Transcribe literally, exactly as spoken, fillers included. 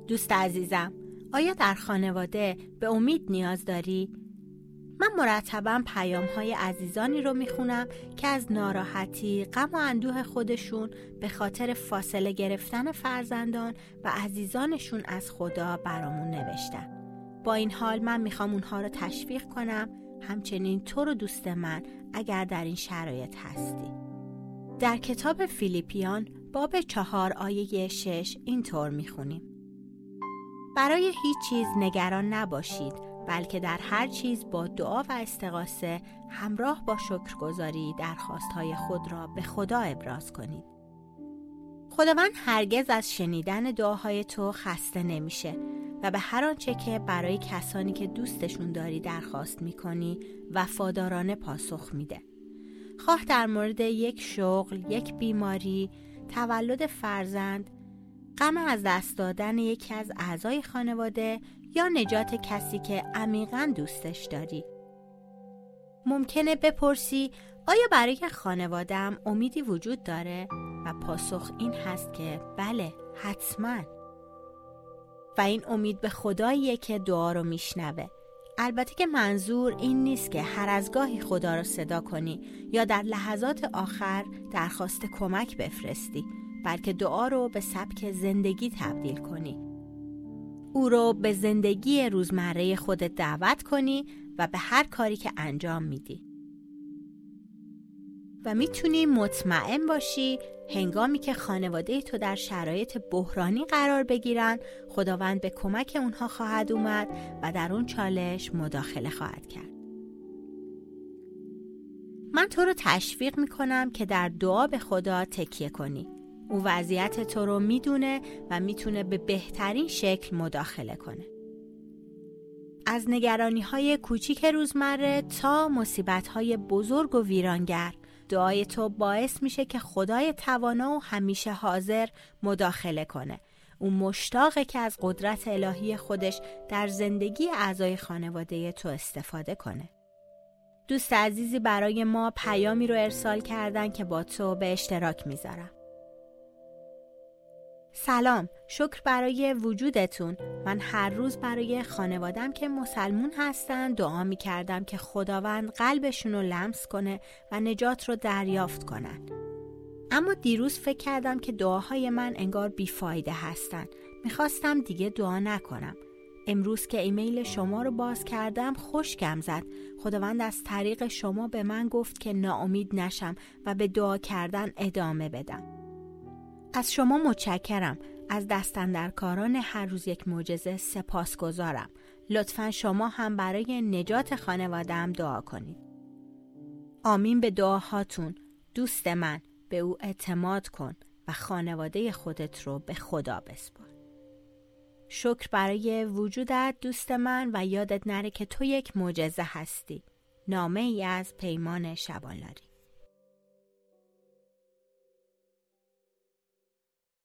دوست عزیزم، آیا در خانواده به امید نیاز داری؟ من مرتباً پیام‌های عزیزانی رو میخونم که از ناراحتی، غم و اندوه خودشون به خاطر فاصله گرفتن فرزندان و عزیزانشون از خدا برامون نوشتن. با این حال من میخوام اونها رو تشویق کنم، همچنین تو رو دوست من اگر در این شرایط هستی. در کتاب فیلیپیان باب چهار آیه شش اینطور میخونیم: برای هیچ چیز نگران نباشید، بلکه در هر چیز با دعا و استغاثه همراه با شکرگزاری درخواست‌های خود را به خدا ابراز کنید. خداوند هرگز از شنیدن دعاهای تو خسته نمیشه و به هر آنچه که برای کسانی که دوستشون داری درخواست میکنی وفادارانه پاسخ میده. خواه در مورد یک شغل، یک بیماری، تولد فرزند، غم از دست دادن یکی از اعضای خانواده یا نجات کسی که عمیقاً دوستش داری. ممکنه بپرسی آیا برای خانواده‌ام امیدی وجود داره؟ و پاسخ این هست که بله، حتماً. و این امید به خداییه که دعا رو میشنوه. البته که منظور این نیست که هر از گاهی خدا رو صدا کنی یا در لحظات آخر درخواست کمک بفرستی، بلکه دعا رو به سبک زندگی تبدیل کنی. او رو به زندگی روزمره خودت دعوت کنی و به هر کاری که انجام میدی. و میتونی مطمئن باشی هنگامی که خانواده تو در شرایط بحرانی قرار بگیرن، خداوند به کمک اونها خواهد اومد و در اون چالش مداخله خواهد کرد. من تو رو تشویق میکنم که در دعا به خدا تکیه کنی. او وضعیت تو رو میدونه و میتونه به بهترین شکل مداخله کنه. از نگرانی‌های کوچیک روزمره تا مصیبت‌های بزرگ و ویرانگر، دعای تو باعث میشه که خدای توانا و همیشه حاضر مداخله کنه. او مشتاقه که از قدرت الهی خودش در زندگی اعضای خانواده تو استفاده کنه. دوست عزیزی برای ما پیامی رو ارسال کردن که با تو به اشتراک میذارم. سلام، شکر برای وجودتون. من هر روز برای خانوادم که مسلمون هستن دعا می کردم که خداوند قلبشون رو لمس کنه و نجات رو دریافت کنن. اما دیروز فکر کردم که دعاهای من انگار بیفایده هستن. میخواستم دیگه دعا نکنم. امروز که ایمیل شما رو باز کردم خوشگم زد. خداوند از طریق شما به من گفت که ناامید نشم و به دعا کردن ادامه بدم. از شما متشکرم. از دستاندرکاران هر روز یک معجزه سپاسگزارم. لطفاً شما هم برای نجات خانواده‌ام دعا کنید. آمین به دعاهاتون. دوست من، به او اعتماد کن و خانواده خودت رو به خدا بسپار. شکر برای وجودت دوست من و یادت نره که تو یک معجزه هستی. نامه ای از پیمان شبانلاری.